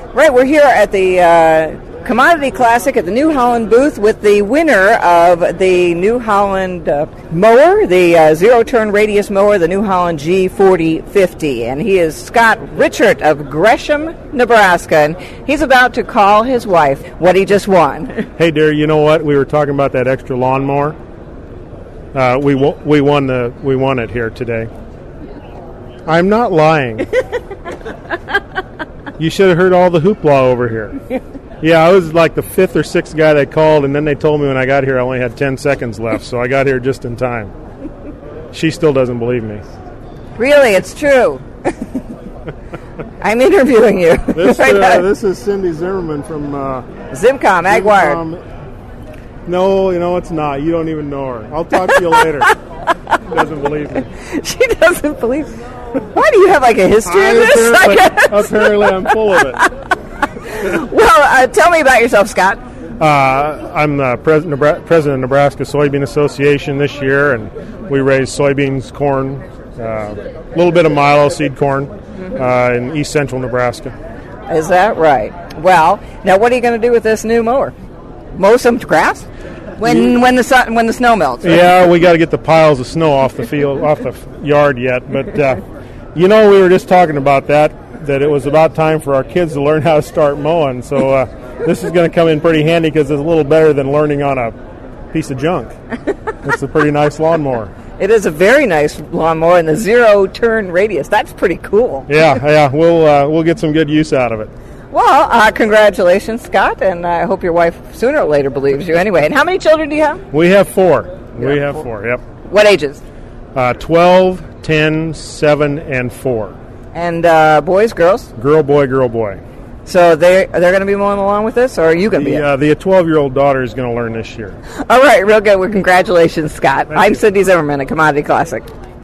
Right, we're here at the Commodity Classic at the New Holland booth with the winner of the New Holland mower, the zero-turn radius mower, the New Holland G4050. And he is Scott Richert of Gresham, Nebraska. And he's about to call his wife what he just won. Hey, dear, you know what? We were talking about that extra lawnmower. We won it here today. I'm not lying. You should have heard all the hoopla over here. Yeah, I was like the fifth or sixth guy that called, and then they told me when I got here I only had 10 seconds left, so I got here just in time. She still doesn't believe me. Really, it's true. I'm interviewing you. This is Cindy Zimmerman from Zimcom, AgWired. No, it's not. You don't even know her. I'll talk to you later. She doesn't believe me. She doesn't believe me. Why do you have like a history of this? Apparently I'm full of it. Well, tell me about yourself, Scott. I'm the president of Nebraska Soybean Association this year, and we raise soybeans, corn, a little bit of milo seed corn in east central Nebraska. Is that right? Well, now what are you going to do with this new mower? Mow some grass when the snow melts. Right? Yeah, we got to get the piles of snow off the field, off the yard yet. But we were just talking about that it was about time for our kids to learn how to start mowing. So this is going to come in pretty handy because it's a little better than learning on a piece of junk. It's a pretty nice lawnmower. It is a very nice lawnmower and the zero-turn radius. That's pretty cool. Yeah, we'll get some good use out of it. Well, congratulations, Scott, and I hope your wife sooner or later believes you anyway. And how many children do you have? We have four. We have four, yep. What ages? 12, 10, 7, and 4. And boys, girls? Girl, boy. So they're going to be mowing along with this, or are you going to be? The 12-year-old daughter is going to learn this year. All right, real good. Well, congratulations, Scott. I'm Cindy Zimmerman at Commodity Classic.